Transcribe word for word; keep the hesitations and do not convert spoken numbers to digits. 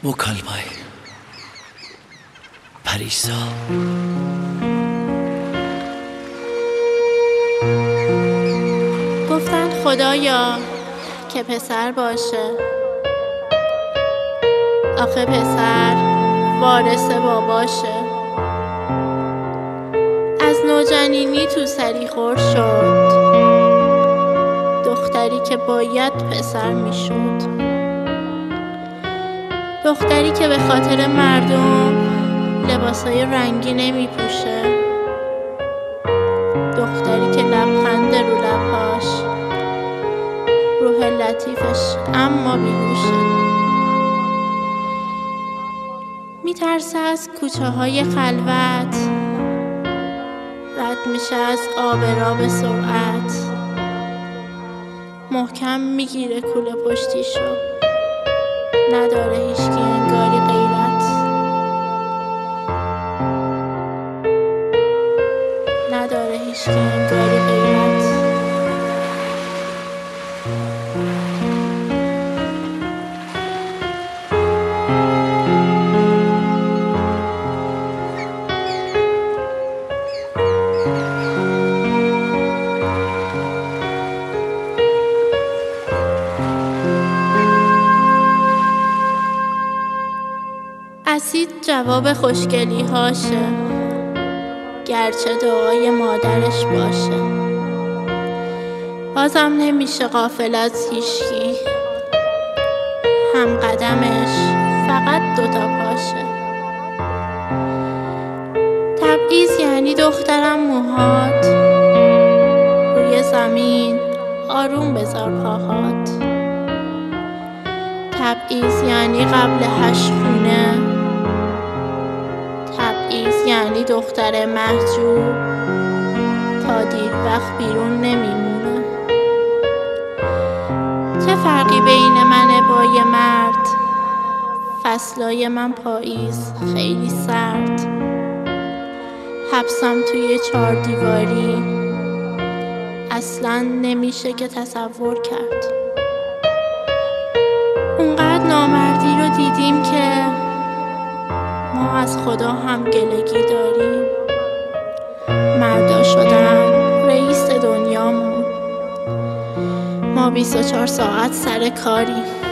مکالمه پریسا. گفتن خدایا که پسر باشه، آخه پسر وارث باباشه. از نوجنینی تو سری خور شد، دختری که باید پسر میشد. دختری که به خاطر مردم لباسای رنگی نمی پوشه. دختری که لبخند رو لبهاش، روح لطیفش اما بیهوشه. میترسه از کوچه های خلوت، رد میشه از آبرا به سرعت. محکم میگیره کوله پشتیشو، نداره هیچکی انگاری غیرت. نداره هیچکی انگاری غیرت. اسید جواب خوشگلی هاشه، گرچه دعای مادرش باشه. بازم نمیشه غافل از هیچکی، هم قدمش فقط دوتا پاشه. تبعیض یعنی دخترم موهات، روی زمین آروم بذار پاهات. تبعیض یعنی قبل هشت خونه، تبعیض یعنی دختر محجوب تا دیر وقت بیرون نمیمونه. چه فرقی بین منه با یه مرد؟ فصلای من پاییز خیلی سرد، حبسم توی چهار دیواری اصلاً نمیشه که تصور کرد. اونقدر نامردی رو دیدیم که ما از خدا هم گلگی داریم. مردا شدن رئیس دنیامون، ما بیست و چهار ساعت سر کاریم.